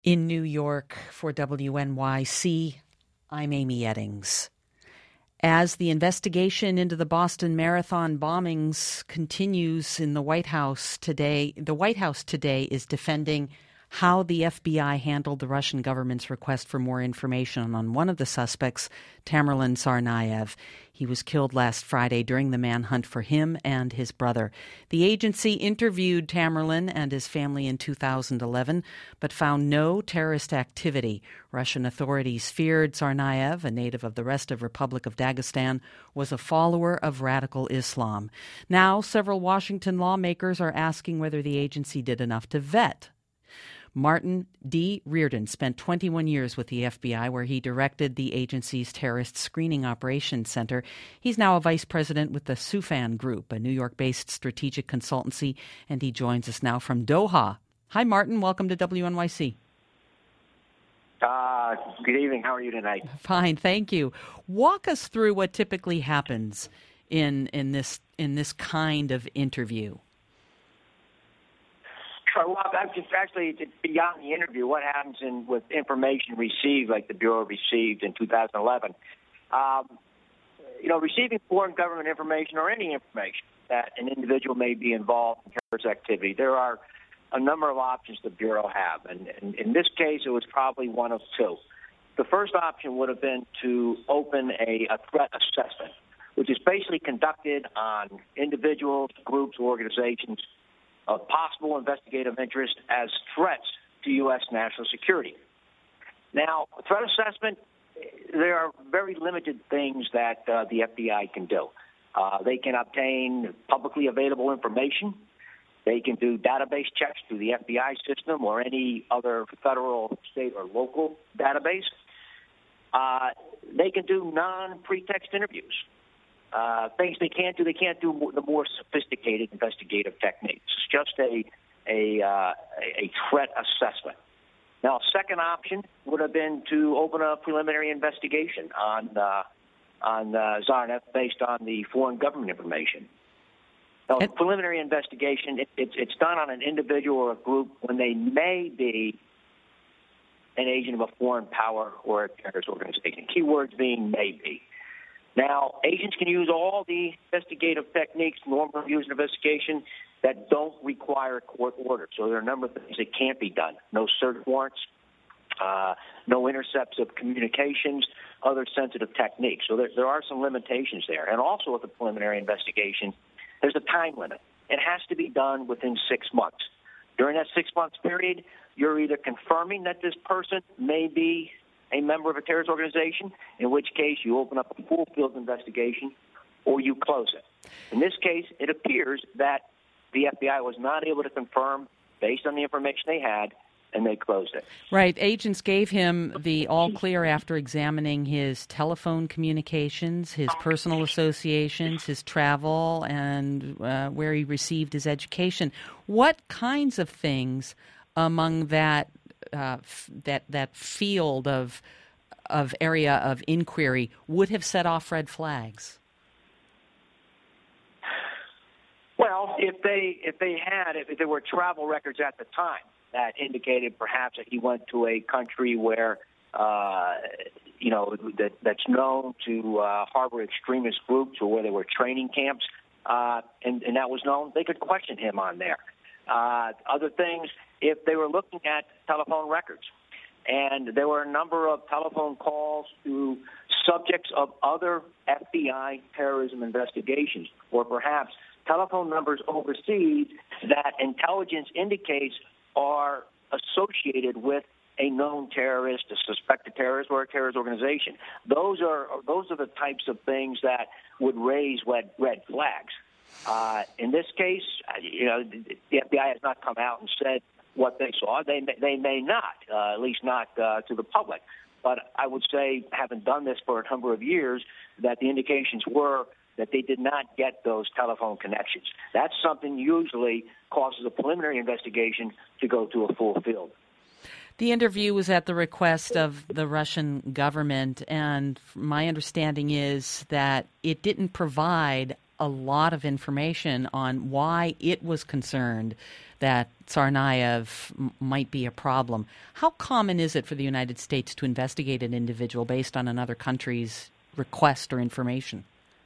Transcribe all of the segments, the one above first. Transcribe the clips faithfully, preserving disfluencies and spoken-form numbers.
In New York for W N Y C, I'm Amy Eddings. As the investigation into the Boston Marathon bombings continues in the White House today, the White House today is defending how the F B I handled the Russian government's request for more information on one of the suspects, Tamerlan Tsarnaev. He was killed last Friday during the manhunt for him and his brother. The agency interviewed Tamerlan and his family in two thousand eleven, but found no terrorist activity. Russian authorities feared Tsarnaev, a native of the Restive Republic of Dagestan, was a follower of radical Islam. Now, several Washington lawmakers are asking whether the agency did enough to vet. Martin D. Reardon spent twenty-one years with the F B I, where he directed the agency's Terrorist Screening Operations Center. He's now a vice president with the Soufan Group, a New York-based strategic consultancy, and he joins us now from Doha. Hi, Martin. Welcome to W N Y C. Uh, good evening. How are you tonight? Fine, thank you. Walk us through what typically happens in in this in this kind of interview. Sure. Well, I'm just actually beyond the interview. What happens in with information received, like the Bureau received in two thousand eleven? Um, you know, receiving foreign government information or any information that an individual may be involved in terrorist activity, there are a number of options the Bureau have, and, and in this case, it was probably one of two. The first option would have been to open a, a threat assessment, which is basically conducted on individuals, groups, organizations of possible investigative interest as threats to U S national security. Now, threat assessment, there are very limited things that uh, the F B I can do. Uh, they can obtain publicly available information. They can do database checks through the F B I system or any other federal, state, or local database. Uh, they can do non-pretext interviews. Uh, things they can't do, they can't do more, the more sophisticated investigative techniques. It's just a a, uh, a threat assessment. Now, a second option would have been to open a preliminary investigation on uh, on uh, Tsarnaev based on the foreign government information. Now, a preliminary investigation, it, it's, it's done on an individual or a group when they may be an agent of a foreign power or a terrorist organization. Keywords being may be. Now, agents can use all the investigative techniques normally used in investigation that don't require a court order. So there are a number of things that can't be done. No search warrants, uh, no intercepts of communications, other sensitive techniques. So there, there are some limitations there. And also with the preliminary investigation, there's a time limit. It has to be done within six months. During that six-month period, you're either confirming that this person may be a member of a terrorist organization, in which case you open up a full-field investigation, or you close it. In this case, it appears that the F B I was not able to confirm based on the information they had, and they closed it. Right. Agents gave him the all-clear after examining his telephone communications, his personal associations, his travel, and uh, where he received his education. What kinds of things among that Uh, f- that that field of of area of inquiry would have set off red flags? Well, if they if they had if there were travel records at the time that indicated perhaps that he went to a country where uh, you know that that's known to uh, harbor extremist groups or where there were training camps, uh, and, and that was known, they could question him on there. Uh, other things, if they were looking at telephone records, and there were a number of telephone calls to subjects of other F B I terrorism investigations, or perhaps telephone numbers overseas that intelligence indicates are associated with a known terrorist, a suspected terrorist, or a terrorist organization. Those are those are the types of things that would raise red, red flags. Uh, in this case, you know, the F B I has not come out and said what they saw. They they may not, uh, at least not uh, to the public. But I would say, having done this for a number of years, that the indications were that they did not get those telephone connections. That's something usually causes a preliminary investigation to go to a full field. The interview was at the request of the Russian government, and my understanding is that it didn't provide a lot of information on why it was concerned that Tsarnaev m- might be a problem. How common is it for the United States to investigate an individual based on another country's request or information?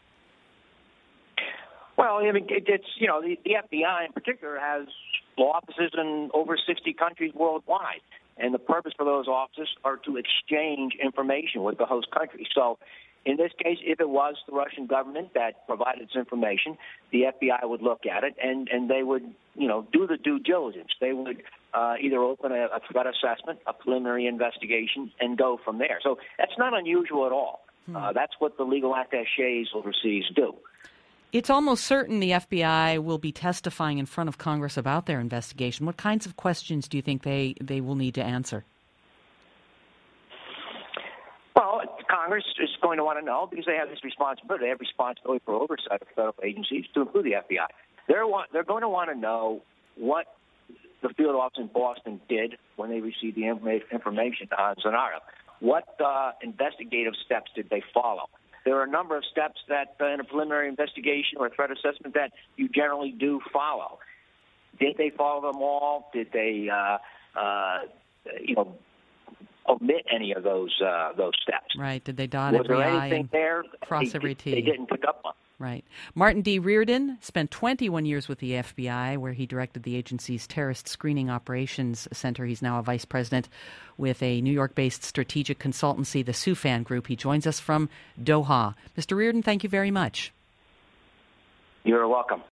Well, I mean, it, it's, you know, the, the F B I in particular has law offices in over sixty countries worldwide. And the purpose for those offices are to exchange information with the host country. So in this case, if it was the Russian government that provided this information, the F B I would look at it and, and they would, you know, do the due diligence. They would uh, either open a, a threat assessment, a preliminary investigation, and go from there. So that's not unusual at all. Hmm. Uh, that's what the legal attaches overseas do. It's almost certain the F B I will be testifying in front of Congress about their investigation. What kinds of questions do you think they, they will need to answer? Well, Congress is going to want to know because they have this responsibility. They have responsibility for oversight of federal agencies, to include the F B I. They're, want, they're going to want to know what the field office in Boston did when they received the information on Tsarnaev. What uh, investigative steps did they follow? There are a number of steps that uh, in a preliminary investigation or a threat assessment that you generally do follow. Did they follow them all? Did they, uh, uh, you know, omit any of those uh, those steps? Right. Did they dot Was every there I anything and there cross they, every T? They didn't pick up on. Right. Martin D. Reardon spent twenty-one years with the F B I, where he directed the agency's Terrorist Screening Operations Center. He's now a vice president with a New York-based strategic consultancy, the Soufan Group. He joins us from Doha. Mister Reardon, thank you very much. You're welcome.